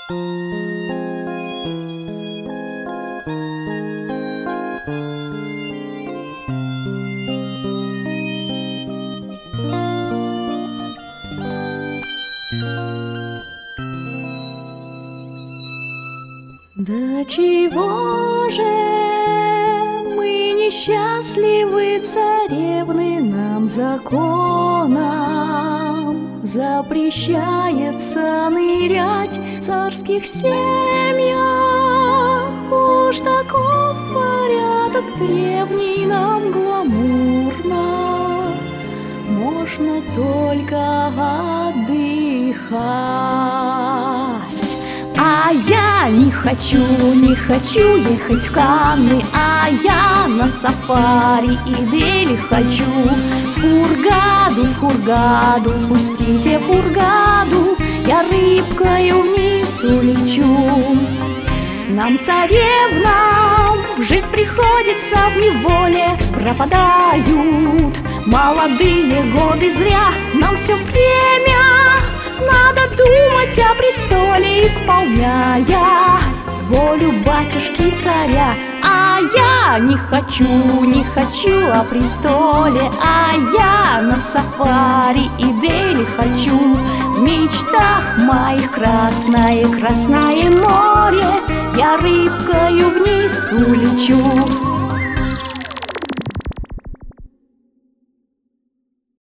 Да чего же мы несчастливы, царевны, нам законом запрещается нырять в царских семьях. Уж таков порядок древний, нам гламурно можно только отдыхать. А я не хочу ехать в Канны, а я на сафари и Дели хочу. В Хургаду, пустите в Хургаду, я рыбкою вниз улечу. Нам, царевнам, жить приходится в неволе, пропадают молодые годы зря. Нам все время надо думать о престоле, исполняя волю батюшки царя. А я не хочу о престоле, а я на сафари и Дели хочу. В мечтах моих красное море, я рыбкою вниз улечу.